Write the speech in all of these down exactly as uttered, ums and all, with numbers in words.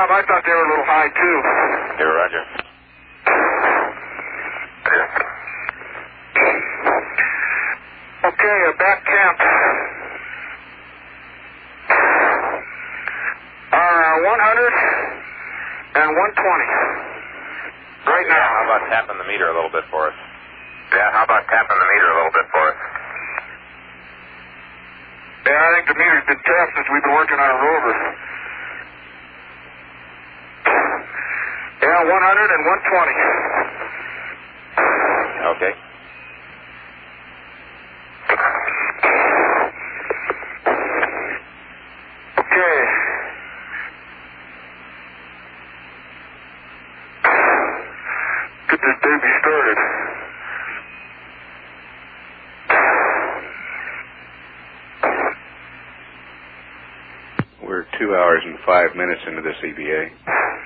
Bob, I thought they were a little high, too. Here, Roger. Okay, uh, back camp. Are uh, one hundred and one twenty. Right yeah, now. How about tapping the meter a little bit for us? Yeah, how about tapping the meter a little bit for us? Yeah, I think the meter's been tapped since we've been working on a rover. Yeah, one hundred and one twenty. Okay. Okay. Get this baby started. We're two hours and five minutes into this E V A.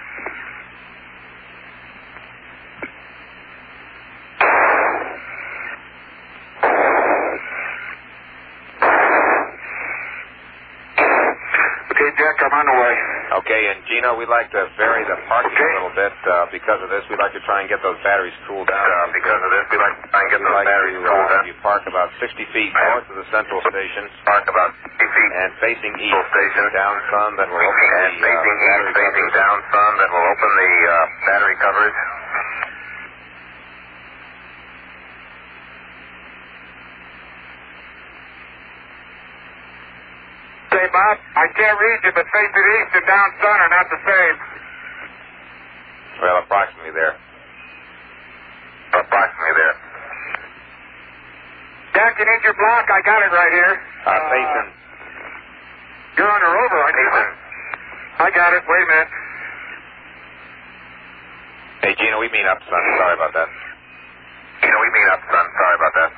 Okay, Jack, I'm on the way. Okay, and Gino, we'd like to vary the parking Okay. a little bit uh, because of this. We'd like to try and get those batteries cooled down. Uh, because of this, we'd like to try and get We'd those like batteries to cooled uh, down. have you park about sixty feet north of the central station Park about fifty feet and facing east. station. Down some, then we'll open And the uh, facing east, battery facing covers. down some, then we'll open the uh, battery covers. Say, Bob, I can't read you, but facing east and down sun are not the same. Well, approximately there. Approximately there. Jack, you need your block? I got it right here. Uh, facing. You're on the rover, aren't you? I got it. Wait a minute. Hey, Gino, we mean up, son. Sorry about that. You know, we mean up, son. Sorry about that.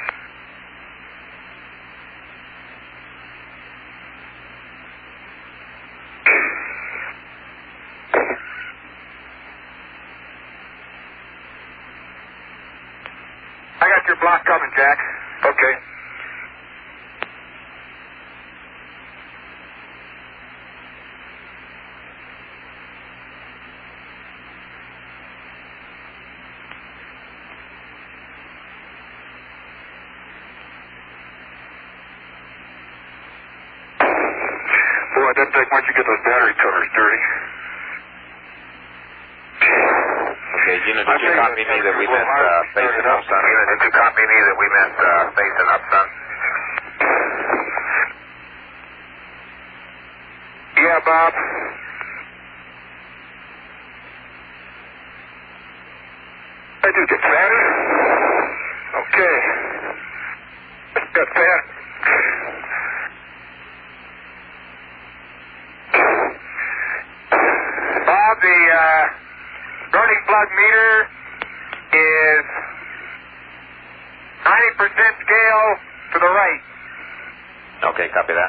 I got your block coming, Jack. Okay. Boy, it doesn't take much to get those battery covers dirty. Okay, Gino, did you copy me that we meant uh, facing up, son? Gina, did you copy me that we meant uh, facing up, son? Yeah, Bob. I do get fatter. Okay. Got fat. Bob, the uh, burning plug meter is ninety percent scale to the right. Okay, copy that.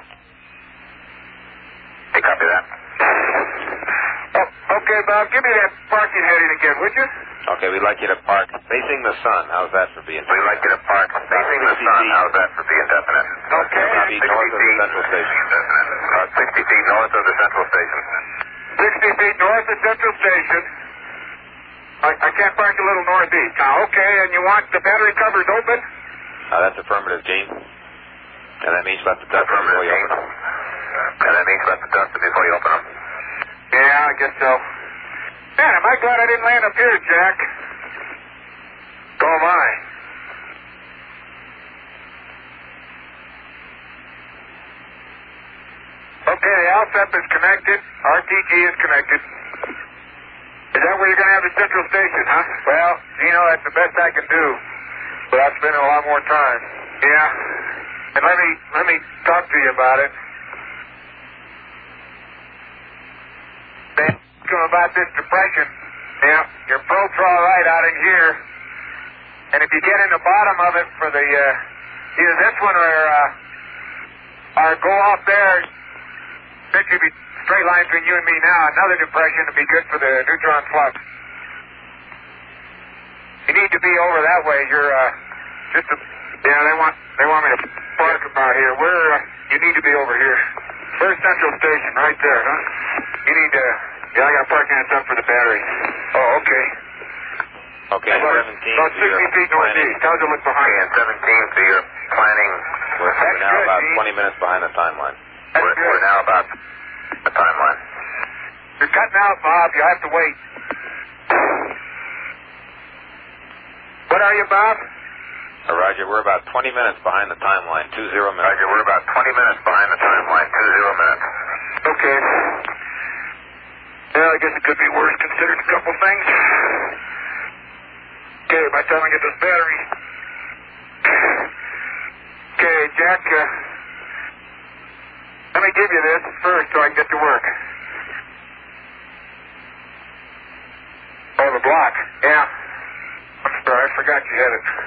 Hey, copy that. Oh, okay, Bob, give me that parking heading again, would you? Okay, we'd like you to park facing the sun. How's that for being We'd like you to park facing the sun. How's that for being definite? Okay. sixty feet north of the central station. About sixty feet north of the central station. sixty feet north of Central Station. I, I can't park a little northeast. Now, okay, and you want the battery covers open? Uh, that's affirmative, Gene. And that means let the dust in before you open them. And that means let the dust in before you open them. Yeah, I guess so. Man, am I glad I didn't land up here, Jack. So am I. Okay, Alsep is connected. R T G is connected. Is that where you're going to have the central station, huh? Well, Gino, that's the best I can do. But I've spent a lot more time. Yeah. And let me let me talk to you about it. About this depression. Yeah, your probe's all right out in here. And if you get in the bottom of it for the, uh, either this one or, uh, or go off there, since you be straight line between you and me now, another depression would be good for the neutron flux. You need to be over that way. You're, uh, just a, yeah, they want, they want me to park about here. We're, uh, you need to be over here. Where's Central Station? Right there, huh? You need to, Yeah, I got parking that's up for the battery. Oh, okay. Okay, About, seventeen. about so you're sixty feet planning- northeast. How's it look behind Okay, you? and seventeen, so you're planning. We're, That's we're now good, about Gene. twenty minutes behind the timeline. That's We're, good. we're now about the timeline. You're cutting out, Bob. You have to wait. What are you, Bob? Uh, Roger, we're about twenty minutes behind the timeline. Two zero minutes. Roger, we're about twenty minutes behind the timeline. Two zero minutes. Okay. Yeah, I guess it could be worse considering a couple things. Okay, by the time I get this battery. Okay, Jack, uh, let me give you this first so I can get to work. Oh, the block. Yeah. I'm sorry, I forgot you had it.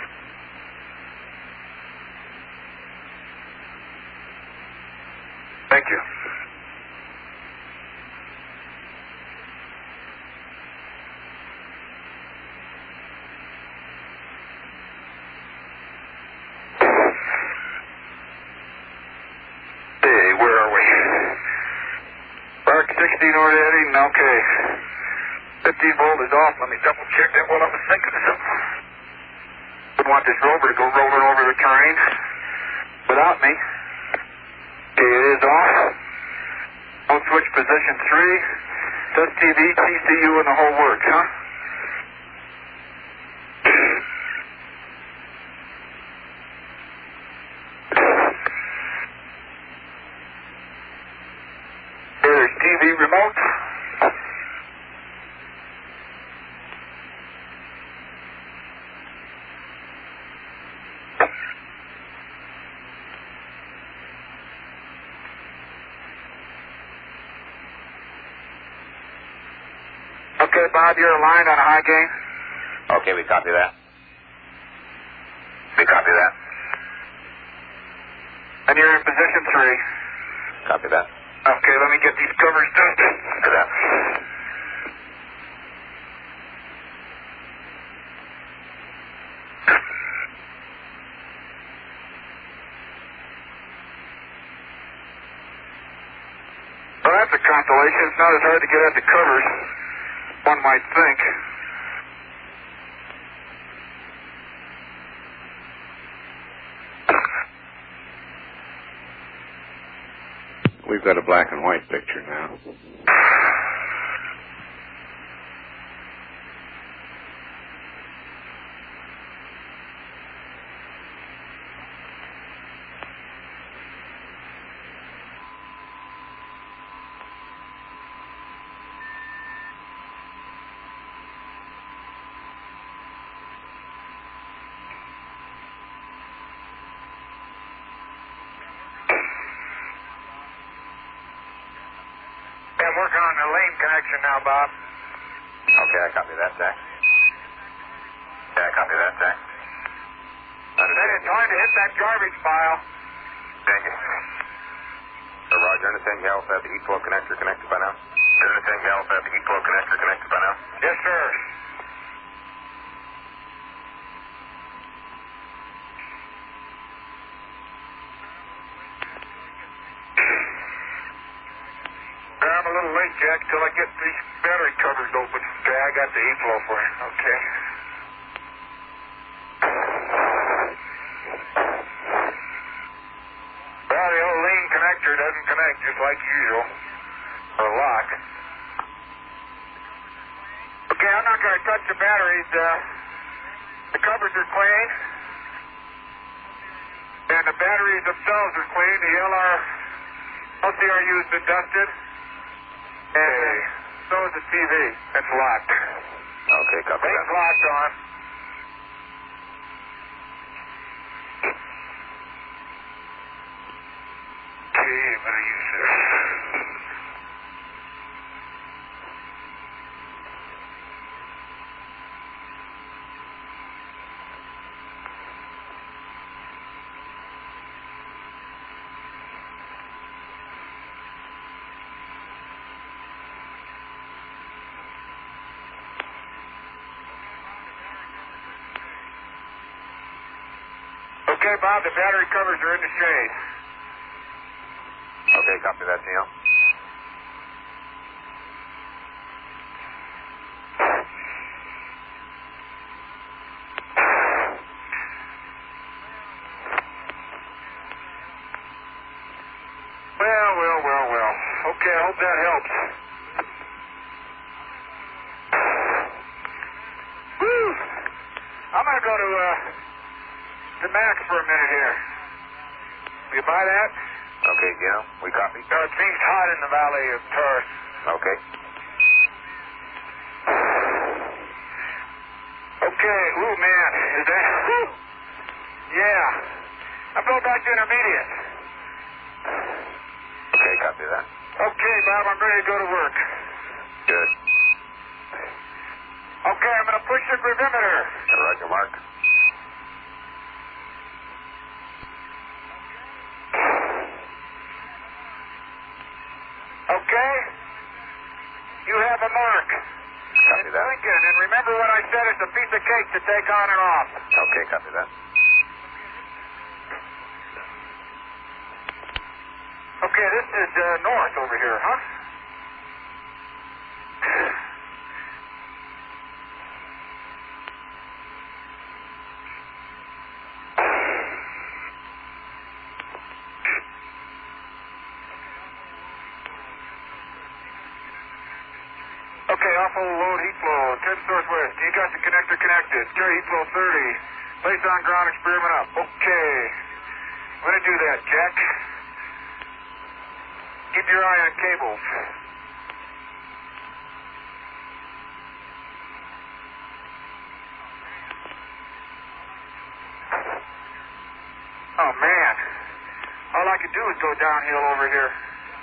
Thank you. Hey, where are we? Park sixteen North Edding, okay. fifteen volt is off. Let me double check that while I was thinking of something. Wouldn't want this rover to go rolling over the terrain without me. Okay, it is off. Mode switch position three. S T V, T C U, and the whole works, huh? Okay, there's T V remote. Okay, Bob, you're aligned on a high gain. Okay, we copy that. We copy that. And you're in position three. Copy that. Okay, let me get these covers done. Copy that. Well, that's a consolation. It's not as hard to get at the covers, one might think. We've got a black and white picture now. I'm working on the lane connection now, Bob. Okay, I copy that, Jack. Yeah, I copy that, Jack. Then it's time to hit that garbage pile. Thank you. Uh, Roger, understand you also have the heat flow connector connected by now? Understand you also have the heat flow connector connected by now? Yes, sir. I'm a little late, Jack, till I get these battery covers open. Okay, I got the E-flow for you. Okay. Well, the old lean connector doesn't connect just like usual. Or lock. Okay, I'm not going to touch the batteries. Uh, the covers are clean. And the batteries themselves are clean. The L R, L C R U's been dusted. And so is the T V. It's locked. Okay, copy Lane's that. locked on. Okay, I'm going to use this. Okay, Bob, the battery covers are in the shade. Okay, copy that, Neil. that helps. Woo! I'm going to go to, uh, to Max for a minute here. Will you buy that? Okay, Gino, we copy. No, it seems hot in the Valley of Taurus. Okay. Okay, ooh, man, is that, whew. Yeah. I'm going back to intermediate. Okay, copy that. Okay, Bob, I'm ready to go to work. Good. Okay, I'm going to push the gravimeter. Roger, Mark. Okay? You have a mark. Copy It's that. Lincoln, and remember what I said, it's a piece of cake to take on and off. Okay, copy that. Okay, this is uh, north over here, huh? Okay, awful load heat flow, ten northwest. You got the connector connected. Carry heat flow thirty. Place on ground experiment up. Okay. I'm going to do that, Jack. Keep your eye on cables. Oh, man. All I can do is go downhill over here.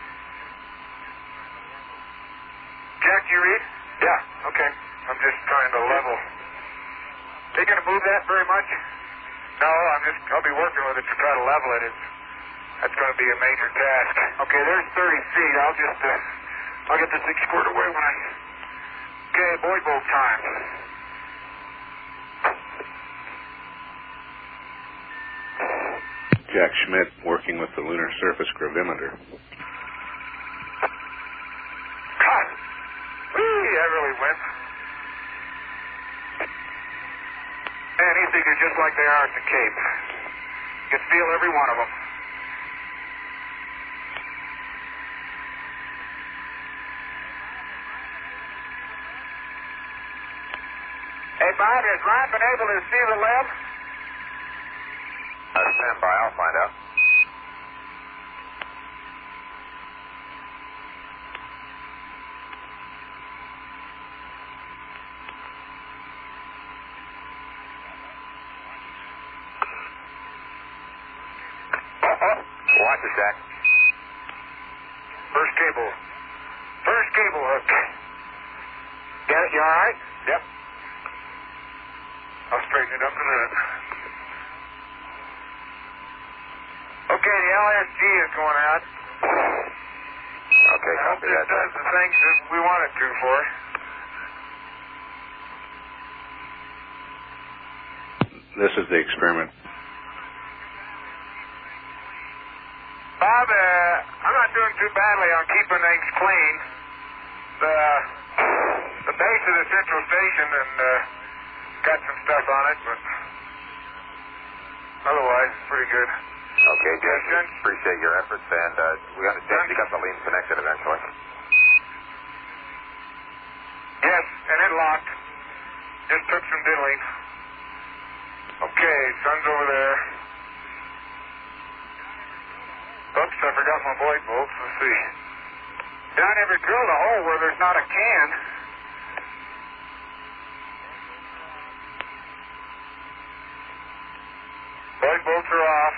Jack, you read? Yeah, okay. I'm just trying to level. Are you going to move that very much? No, I'm just, I'll be working with it to try to level it. It's, that's going to be a major task. Okay, there's thirty feet. I'll just, uh, I'll get this thing squared away when I... Okay, boy boat time. Jack Schmidt working with the lunar surface gravimeter. God! Whee, that really went. Man, these things are just like they are at the Cape. You can feel every one of them. Hey, Bob, has Ron been able to see the lab? Uh, stand by, I'll find out. Watch it, Jack. First cable. First cable hook. Got it? You all right? Yep. I'll straighten it up in a minute. Okay, the L S G is going out. Okay, I hope copy this that. does the things that we want it to for. This is the experiment. Bob, uh, I'm not doing too badly on keeping things clean. The, the base of the central station and uh, got some stuff on it, but otherwise it's pretty good. Okay, Jack, we Questions? appreciate your efforts, and uh, we understand you got the lean connected eventually. Yes, and it locked. Just took some diddling. Okay, sun's over there. Oops, I forgot my void bolts. Let's see. I never drilled a hole where there's not a can. Void bolts are off.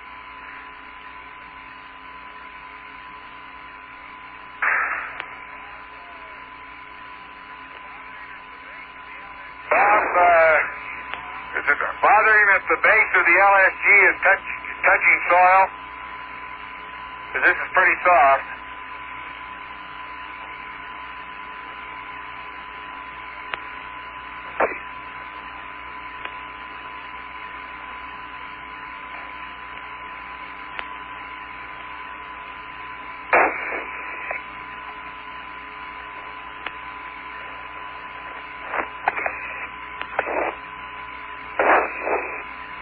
Bob, uh, is it bothering that the base of the L S G is touch, touching soil? Because this is pretty soft.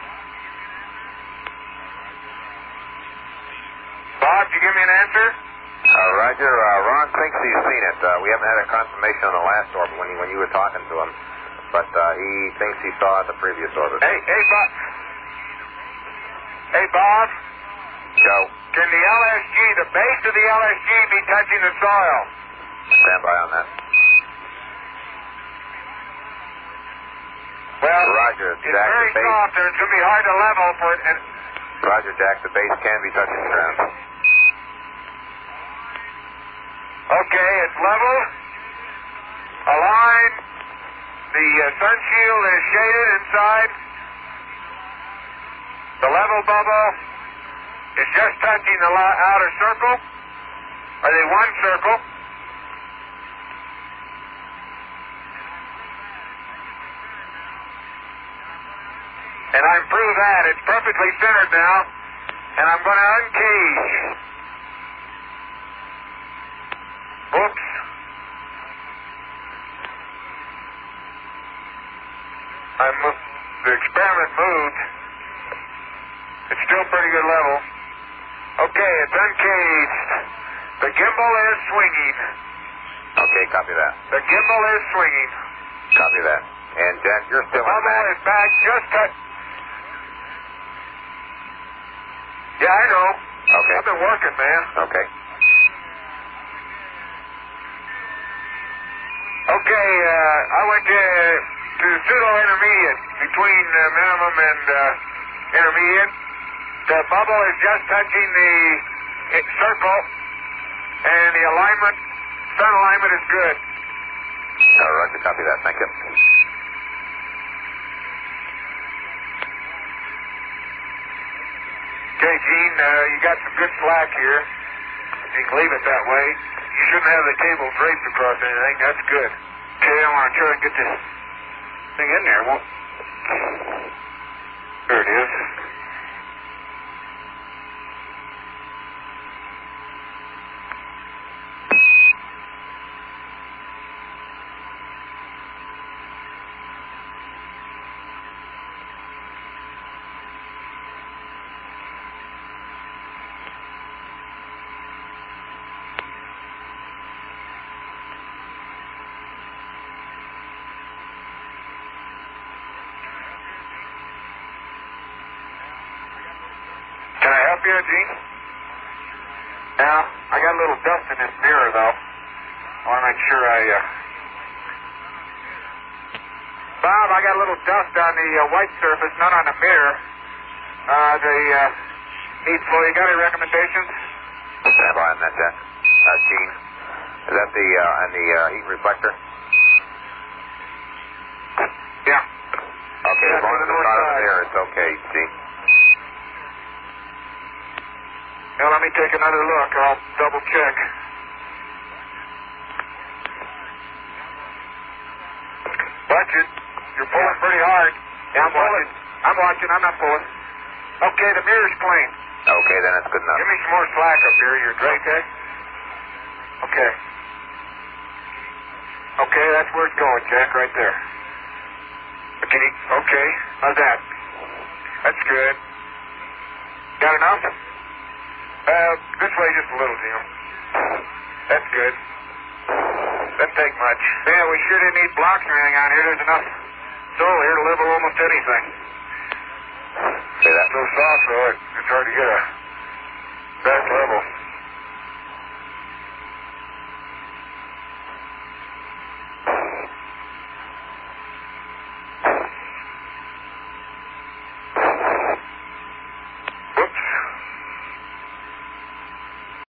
Bob, did you give me an answer? he's seen it. Uh, we haven't had a confirmation on the last orbit when, he, when you were talking to him, but uh, he thinks he saw it the previous orbit. Hey, hey, Bob. Hey, Bob. Joe. Can the L S G, the base of the L S G, be touching the soil? Stand by on that. Well, Roger, it's Jack, very the base. soft, and it's going to be hard to level for it. And Roger, Jack, the base can be touching the ground. okay, it's level. Aligned. The uh, sun shield is shaded inside. The level bubble is just touching the outer circle. Are they one circle? And I improved that. It's perfectly centered now. And I'm going to uncage. Oops. I moved. The experiment moved. It's still pretty good level. Okay, it's uncaged. The gimbal is swinging. Okay, copy that. The gimbal is swinging. Copy that. And Jack, you're still on Bubble that. is back. Just cut. Yeah, I know. Okay. I've been working, man. Okay. Okay, uh, I went to, to pseudo-intermediate, between uh, minimum and uh, intermediate. The bubble is just touching the uh, circle, and the alignment, sun alignment is good. Uh, Roger, copy that. Thank you. Okay, Gene, uh, you got some good slack here. You can leave it that way. You shouldn't have the cable draped across anything. That's good. Okay, I want to try and get this thing in there. Won't... There it is. Can I help you, Gene? Now, I got a little dust in this mirror, though. I want to make sure I, uh... Bob, I got a little dust on the uh, white surface, not on the mirror. Uh, the, uh, heat flow. You got any recommendations? Stand by on that, Jack. Uh, Gene, is that the, uh, on the, uh, heat reflector? Yeah. Okay, Yeah, as long as to the it's north not on the side. mirror, it's okay, Gene. Now, let me take another look. I'll double check. Watch it. You're pulling pretty hard. Yeah, I'm pulling. watching. I'm watching. I'm not pulling. Okay, the mirror's clean. Okay, then that's good enough. Give me some more slack up here. You're great, okay? Okay. Okay, that's where it's going, Jack, right there. Can you, okay, how's that? That's good. Got enough? Uh, this way just a little, Jim. That's good. Doesn't take much. Yeah, we sure didn't need blocks or anything on here. There's enough soil here to level almost anything. Say that. So soft, though, it, it's hard to get a best level.